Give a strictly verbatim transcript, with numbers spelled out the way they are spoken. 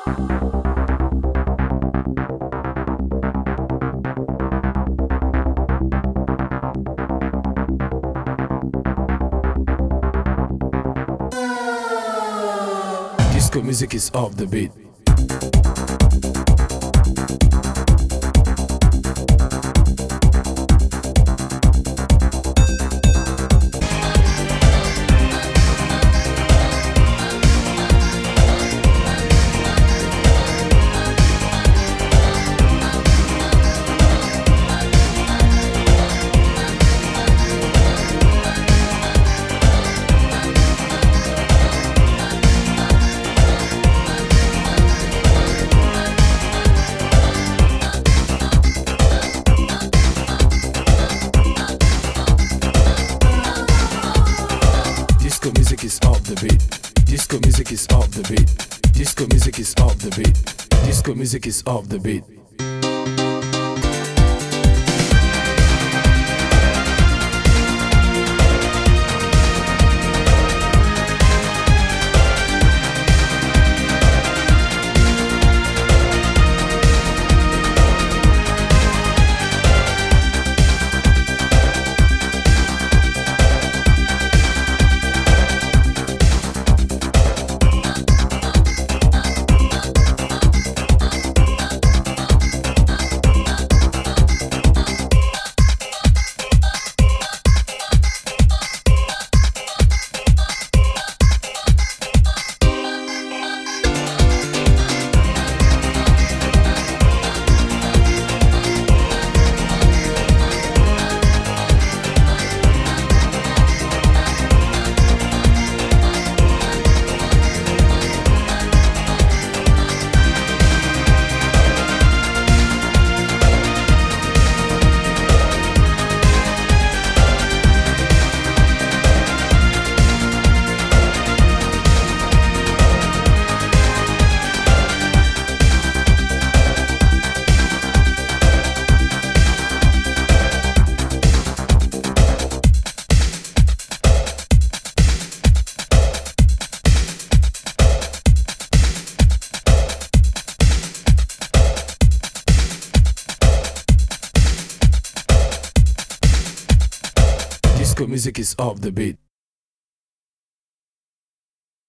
Disco music is off the beat. Disco music is off the beat. Disco music is off the beat. Disco music is off the beat. Disco music is off the beat. Disco music is off the beat.